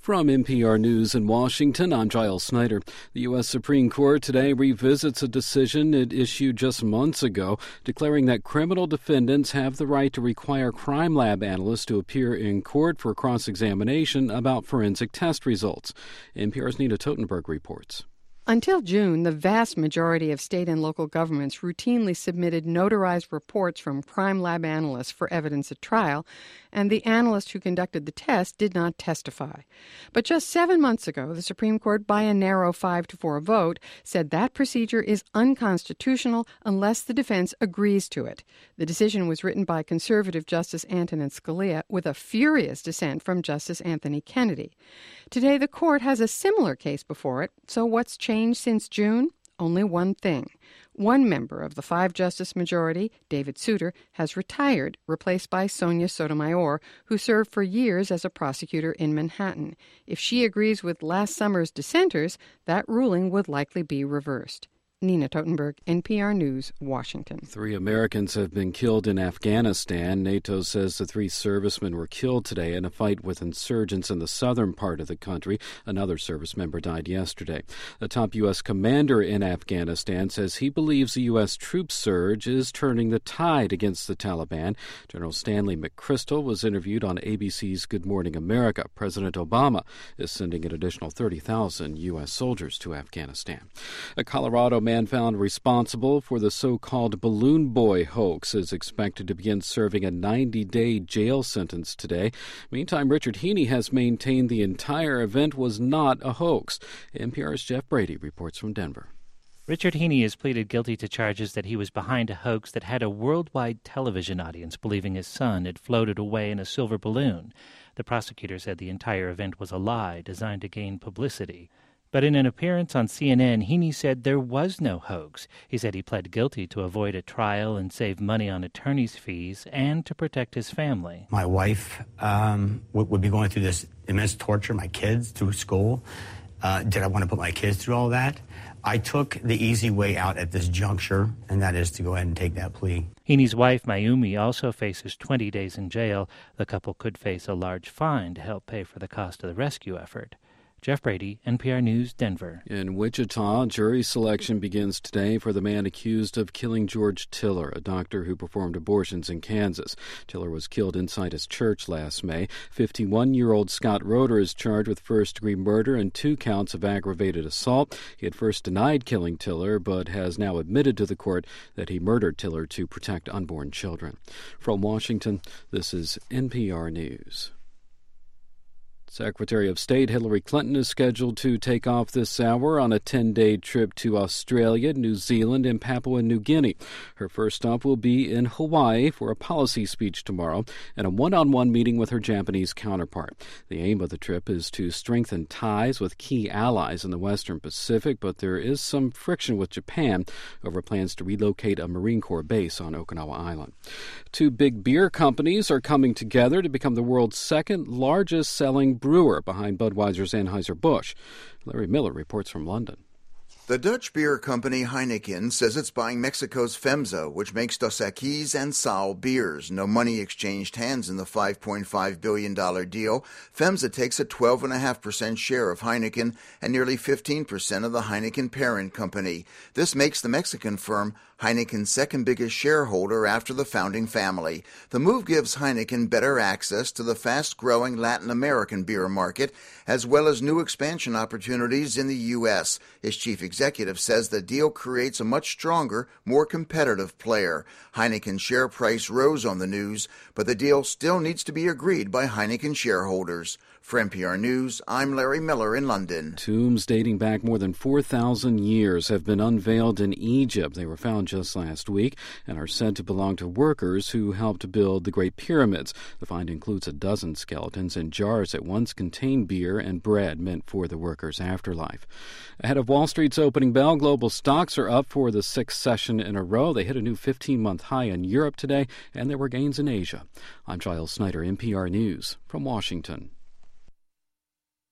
From NPR News in Washington, I'm Giles Snyder. The U.S. Supreme Court today revisits a decision it issued just months ago, declaring that criminal defendants have the right to require crime lab analysts to appear in court for cross-examination about forensic test results. NPR's Nina Totenberg reports. Until June, the vast majority of state and local governments routinely submitted notarized reports from crime lab analysts for evidence at trial, and the analyst who conducted the test did not testify. But just 7 months ago, the Supreme Court, by a narrow 5-4 vote, said that procedure is unconstitutional unless the defense agrees to it. The decision was written by conservative Justice Antonin Scalia with a furious dissent from Justice Anthony Kennedy. Today, the court has a similar case before it, so what's changed since June? Only one thing. One member of the 5-justice majority, David Souter, has retired, replaced by Sonia Sotomayor, who served for years as a prosecutor in Manhattan. If she agrees with last summer's dissenters, that ruling would likely be reversed. Nina Totenberg, NPR News, Washington. 3 Americans have been killed in Afghanistan. NATO says the 3 servicemen were killed today in a fight with insurgents in the southern part of the country. Another service member died yesterday. The top U.S. commander in Afghanistan says he believes the U.S. troop surge is turning the tide against the Taliban. General Stanley McChrystal was interviewed on ABC's Good Morning America. President Obama is sending an additional 30,000 U.S. soldiers to Afghanistan. A Colorado man found responsible for the so-called Balloon Boy hoax is expected to begin serving a 90-day jail sentence today. Meantime, Richard Heaney has maintained the entire event was not a hoax. NPR's Jeff Brady reports from Denver. Richard Heaney has pleaded guilty to charges that he was behind a hoax that had a worldwide television audience believing his son had floated away in a silver balloon. The prosecutor said the entire event was a lie designed to gain publicity. But in an appearance on CNN, Heaney said there was no hoax. He said he pled guilty to avoid a trial and save money on attorney's fees and to protect his family. My wife would be going through this immense torture, my kids through school. Did I want to put my kids through all that? I took the easy way out at this juncture, and that is to go ahead and take that plea. Heaney's wife, Mayumi, also faces 20 days in jail. The couple could face a large fine to help pay for the cost of the rescue effort. Jeff Brady, NPR News, Denver. In Wichita, jury selection begins today for the man accused of killing George Tiller, a doctor who performed abortions in Kansas. Tiller was killed inside his church last May. 51-year-old Scott Roeder is charged with first-degree murder and 2 counts of aggravated assault. He had first denied killing Tiller, but has now admitted to the court that he murdered Tiller to protect unborn children. From Washington, this is NPR News. Secretary of State Hillary Clinton is scheduled to take off this hour on a 10-day trip to Australia, New Zealand, and Papua New Guinea. Her first stop will be in Hawaii for a policy speech tomorrow and a one-on-one meeting with her Japanese counterpart. The aim of the trip is to strengthen ties with key allies in the Western Pacific, but there is some friction with Japan over plans to relocate a Marine Corps base on Okinawa Island. 2 big beer companies are coming together to become the world's second largest selling brewer behind Budweiser's Anheuser-Busch. Larry Miller reports from London. The Dutch beer company Heineken says it's buying Mexico's FEMSA, which makes Dos Equis and Sal beers. No money exchanged hands in the $5.5 billion deal. FEMSA takes a 12.5% share of Heineken and nearly 15% of the Heineken parent company. This makes the Mexican firm Heineken's second biggest shareholder after the founding family. The move gives Heineken better access to the fast-growing Latin American beer market, as well as new expansion opportunities in the U.S. Its chief executive says the deal creates a much stronger, more competitive player. Heineken's share price rose on the news, but the deal still needs to be agreed by Heineken shareholders. For NPR News, I'm Larry Miller in London. Tombs dating back more than 4,000 years have been unveiled in Egypt. They were found just last week and are said to belong to workers who helped build the Great Pyramids. The find includes a dozen skeletons in jars that once contained beer and bread meant for the workers' afterlife. Ahead of Wall Street's opening bell, global stocks are up for the 6th session in a row. They hit a new 15-month high in Europe today, and there were gains in Asia. I'm Giles Snyder, NPR News, from Washington.